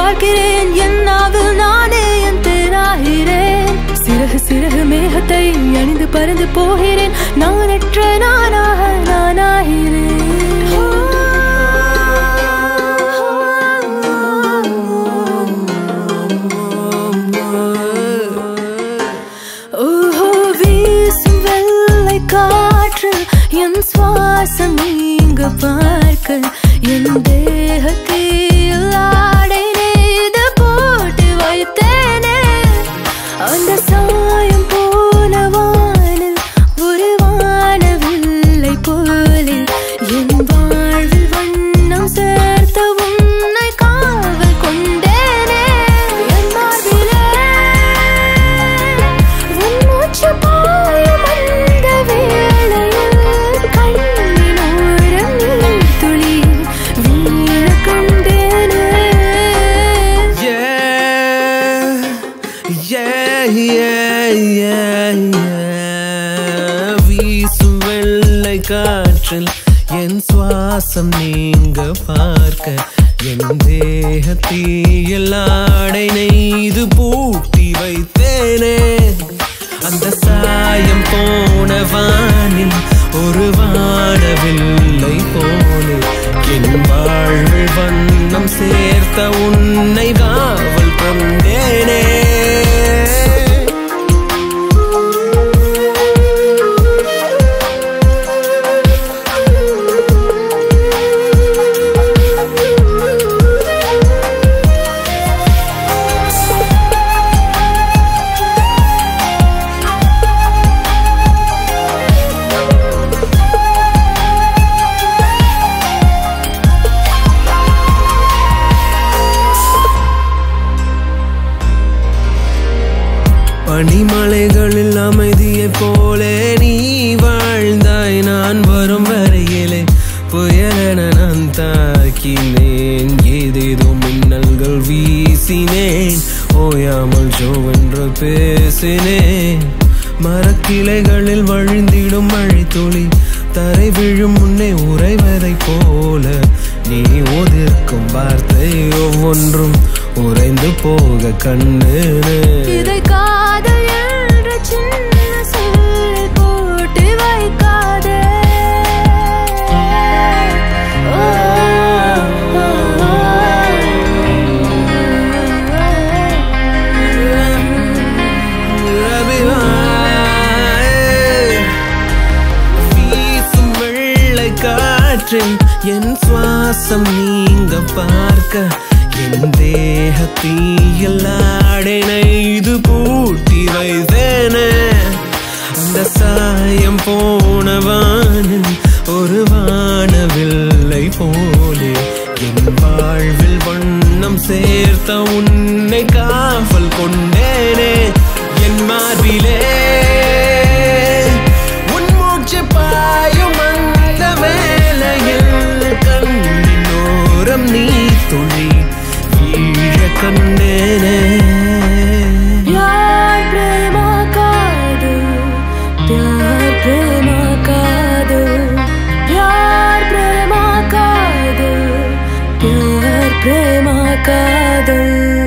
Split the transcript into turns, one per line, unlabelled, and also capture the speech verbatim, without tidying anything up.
பார்க்கிறேன் என் நாவில் நானே என் தேனாகிறேன் சிறகு சிறகு மேகத்தை அணிந்து பறந்து போகிறேன் நானற்ற நானாக நானாகிறேன் என் சுவாசம் நீங்க பார்க்க என் தேகத்தில் ஆடை நெய்து போட்டு வைத்தேனே அந்த சாயம் போன வானில் ஒரு வானவில்லை போலே என் வாழ்வில் வண்ணம் சேர்த்த உன்னை காவல் கொண்டேனே என் மார்பிலே உன் மூச்சு பாயும் அந்த வேளையில்
வீசும் வெள்ளை காற்றில் என் சுவாசம் நீங்க பார்க்க என் தேகத்தில் ஆடை நெய்து பூட்டி வைத்தேனே அந்த சாயம் போன வானில் ஒரு வானவில்லை போலே என் வாழ்வில் வண்ணம் சேர்த்த உன்னை காவல் கொண்டேனே பனிமலைகளில் அமைதியை போலே நீ வாழ்ந்தாய் நான் வரும் வரையிலே புயலென நான் தாக்கினேன் ஏதேதோ மின்னல்கள் வீசினேன் ஓயாமல் ஜோவென்று பேசினேன் மரக்கிளைகளில் வழிந்திடும் மழை துளி தரை விழும் முன்னே உறைவதை போல நீ ஒதிர்க்கும் வார்த்தை ஒவ்வொன்றும் உறைந்து போக கண்ணு
இதை காதல் என்ற சின்ன சொல்லை போட்டு வைக்காதே
வீசும் வெள்ளை காற்றில் என் சுவாசம் நீங்க பார்க்க என் தேகத்தில் ஆடை நெய்து பூட்டி வைத்தேனே அந்த சாயம் போன வானில் ஒரு வானவில்லை போலே என் வாழ்வில் வண்ணம் சேர்த்த உன்னை காவல் கொண்டேனே என் மார்பிலே உன் மூச்சு பாயும் அந்த வேளையில் கண்ணின் ஓரம் நீ துளி கண்ணேனே
प्यार प्रेमा कादल प्यार प्रेमा कादल प्यार प्रेमा कादल प्यार प्रेमा कादल